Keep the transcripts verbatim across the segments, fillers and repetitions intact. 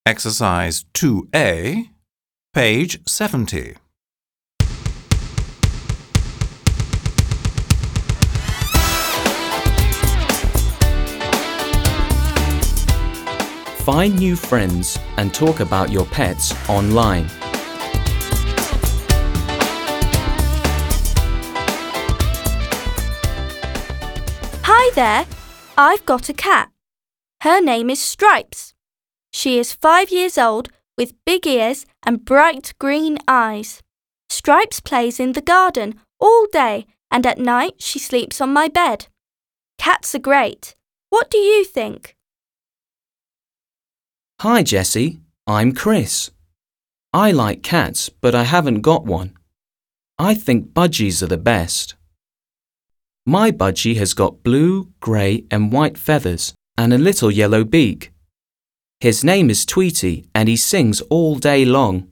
Exercise two A, page seventy. Find new friends and talk about your pets online. Hi there, I've got a cat. Her name is Stripes. She is five years old with big ears and bright green eyes. Stripes plays in the garden all day and at night she sleeps on my bed. Cats are great. What do you think? Hi Jessie, I'm Chris. I like cats, but I haven't got one. I think budgies are the best. My budgie has got blue, grey and white feathers and a little yellow beak. His name is Tweety and he sings all day long.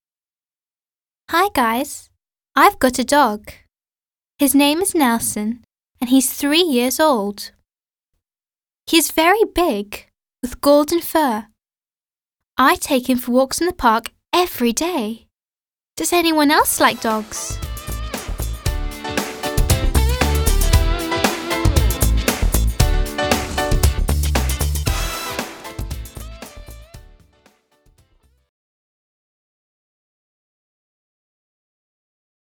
Hi guys, I've got a dog. His name is Nelson and he's three years old. He's very big with golden fur. I take him for walks in the park every day. Does anyone else like dogs?